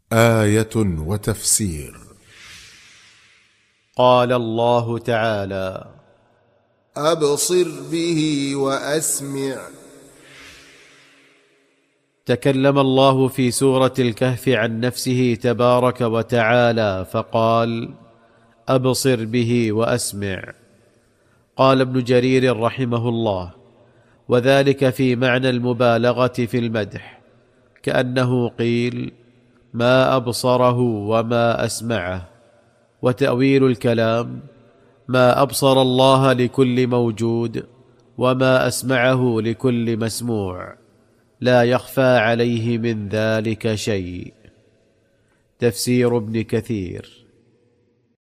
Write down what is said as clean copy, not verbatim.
آية وتفسير. قال الله تعالى: أبصر به وأسمع. تكلم الله في سورة الكهف عن نفسه تبارك وتعالى فقال: أبصر به وأسمع. قال ابن جرير رحمه الله: وذلك في معنى المبالغة في المدح، كأنه قيل: ما أبصره وما أسمعه. وتأويل الكلام: ما أبصر الله لكل موجود، وما أسمعه لكل مسموع، لا يخفى عليه من ذلك شيء. تفسير ابن كثير.